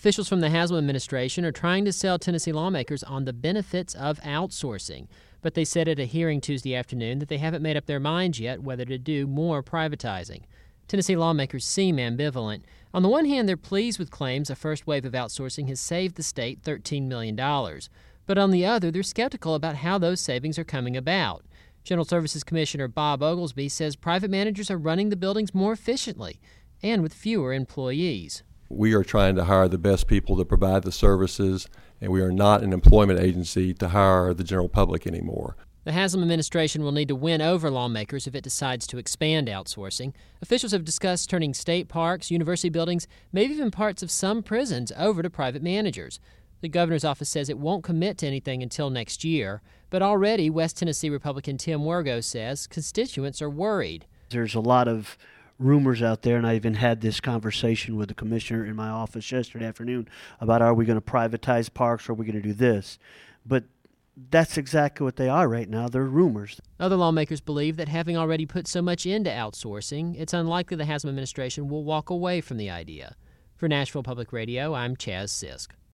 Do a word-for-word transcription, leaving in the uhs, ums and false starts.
Officials from the Haslam administration are trying to sell Tennessee lawmakers on the benefits of outsourcing, but they said at a hearing Tuesday afternoon that they haven't made up their minds yet whether to do more privatizing. Tennessee lawmakers seem ambivalent. On the one hand, they're pleased with claims a first wave of outsourcing has saved the state thirteen million dollars. But on the other, they're skeptical about how those savings are coming about. General Services Commissioner Bob Oglesby says private managers are running the buildings more efficiently and with fewer employees. We are trying to hire the best people to provide the services, and we are not an employment agency to hire the general public anymore. The Haslam administration will need to win over lawmakers if it decides to expand outsourcing. Officials have discussed turning state parks, university buildings, maybe even parts of some prisons over to private managers. The governor's office says it won't commit to anything until next year, but already West Tennessee Republican Tim Wergo says constituents are worried. There's a lot of rumors out there, and I even had this conversation with the commissioner in my office yesterday afternoon about are we going to privatize parks or are we going to do this? But that's exactly what they are right now. They're rumors. Other lawmakers believe that having already put so much into outsourcing, it's unlikely the Haslam administration will walk away from the idea. For Nashville Public Radio, I'm Chaz Sisk.